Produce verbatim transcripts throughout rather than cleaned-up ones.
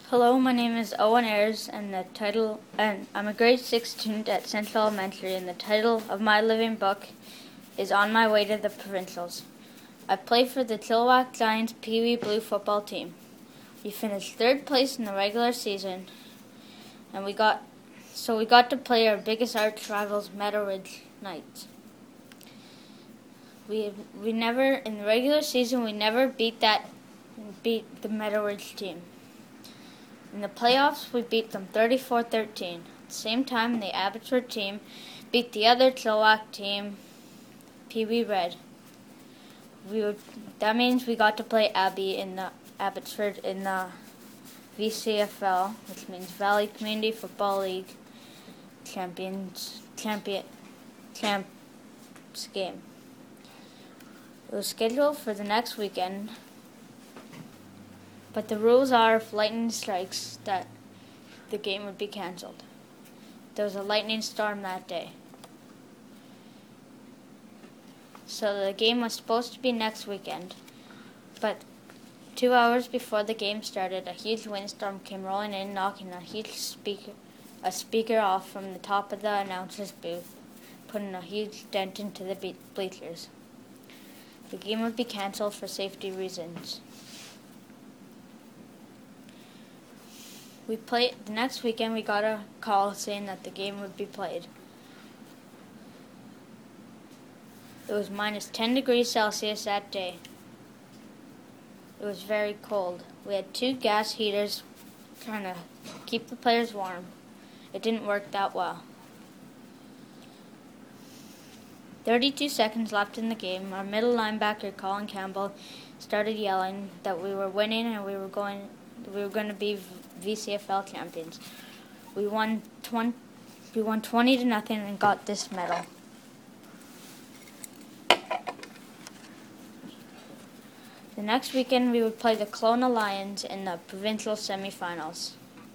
Hello, my name is Owen Ayres, and the title, and I'm a grade six student at Central Elementary, and the title of my living book is On My Way to the Provincials. I play for the Chilliwack Giants Pee Wee Blue football team. We finished third place in the regular season, and we got so we got to play our biggest arch rivals, Meadow Ridge Knights. We we never in the regular season we never beat that beat the Meadow Ridge team. In the playoffs, we beat them thirty-four thirteen. At the same time, the Abbotsford team beat the other Chilliwack team, Pee Wee Red. We would, that means we got to play Abbey in the Abbotsford in the V C F L, which means Valley Community Football League Champions Champion Champs game. It was scheduled for the next weekend. But the rules are if lightning strikes that the game would be cancelled. There was a lightning storm that day. So the game was supposed to be next weekend. But two hours before the game started, a huge windstorm came rolling in, knocking a huge speaker, a speaker off from the top of the announcer's booth, putting a huge dent into the bleachers. The game would be cancelled for safety reasons. We played the next weekend. We got a call saying that the game would be played. It was minus ten degrees Celsius that day. It was very cold. We had two gas heaters trying to keep the players warm. It didn't work that well. thirty-two seconds left in the game. Our middle linebacker, Colin Campbell, started yelling that we were winning and we were going we were going to be V C F L champions. We won twenty. We won twenty to nothing and got this medal. The next weekend we would play the Kelowna Lions in the provincial semifinals.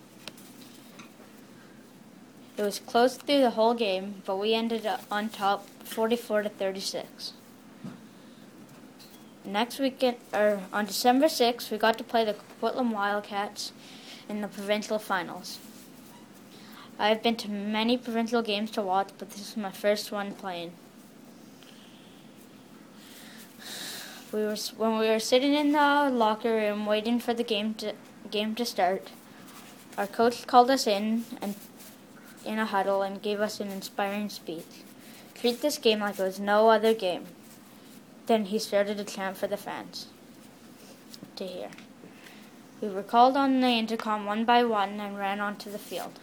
It was close through the whole game, but we ended up on top, forty-four to thirty-six. Next weekend, or on December sixth, we got to play the Coquitlam Wildcats in the provincial finals. I have been to many provincial games to watch, but this is my first one playing. We were when we were sitting in the locker room waiting for the game to game to start. Our coach called us in and in a huddle and gave us an inspiring speech. Treat this game like it was no other game. Then he started a chant for the fans to hear. We were called on the intercom one by one and ran onto the field.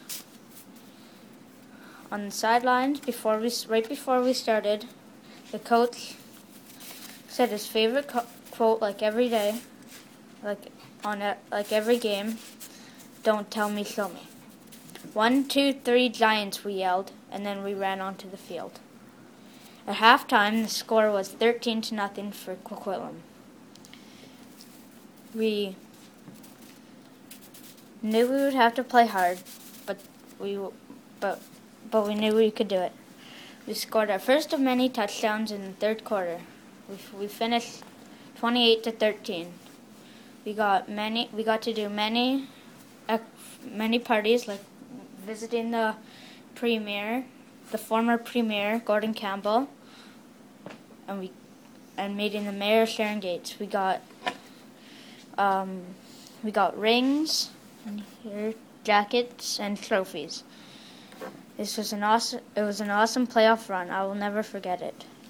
On the sidelines, before we, right before we started, the coach said his favorite co- quote, like every day, like on a, like every game, "Don't tell me, show me." One, two, three, Giants, we yelled, and then we ran onto the field. At halftime, the score was thirteen to nothing for Coquitlam. We knew we would have to play hard, but we but but we knew we could do it. We scored our first of many touchdowns in the third quarter. We we finished twenty-eight to thirteen. We got many. We got to do many, uh, many parties, like visiting the premier. the former Premier, Gordon Campbell, and we and meeting the Mayor, Sharon Gates. We got um, we got rings, and here, jackets, and trophies. This was an awesome. It was an awesome playoff run. I will never forget it.